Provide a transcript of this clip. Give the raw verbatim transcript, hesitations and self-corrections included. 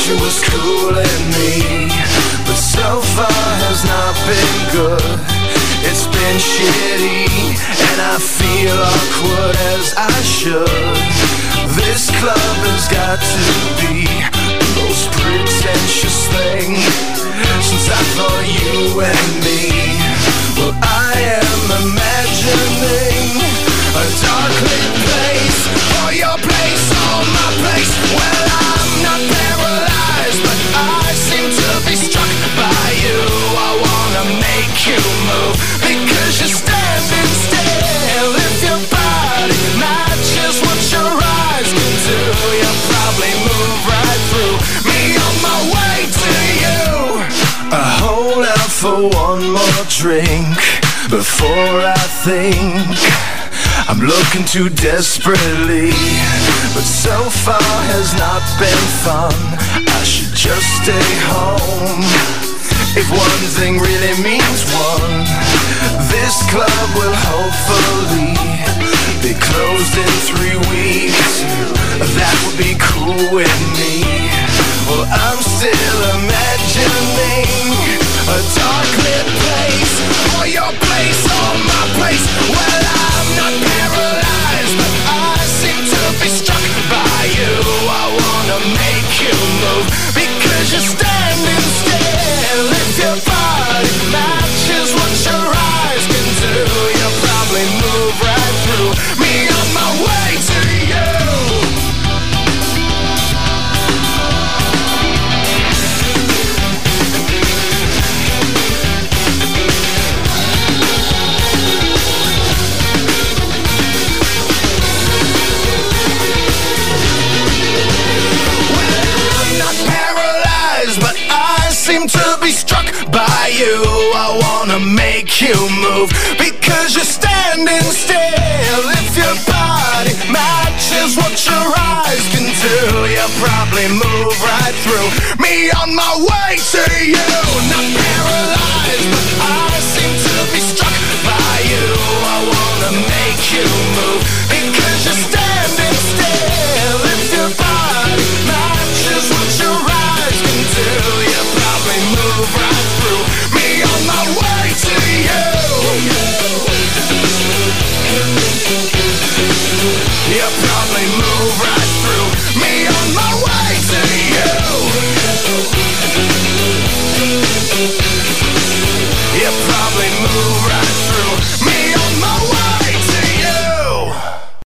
she was cooling me, but so far has not been good. It's been shitty, and I feel awkward as I should. This club has got to be the most pretentious thing since I thought you and me. Well, I am imagining a dark lit place, or your place, or my place. Well, I'm not paralyzed, but I seem to be struck by you. I wanna make you move, because you're standing still. If your body matches what your eyes can do, you'll probably move right through me on my way to you. I hold out for one more drink before I think I'm looking too desperately, but so far has not been fun. I should just stay home. If one thing really means one, this club will hopefully be closed in three weeks. That would be cool with me. Well, I'm still imagining a dark lit place, or your place, or my place. Well, I'm not paralyzed, but I seem to be struck by you. I wanna make you move, because you're standing still. If your body matches what your eyes can do, you'll probably move right through me on my way to you. Seem to be struck by you. I wanna make you move, because you're standing still. If your body matches what your eyes can do, you'll probably move right through me on my way to you. Not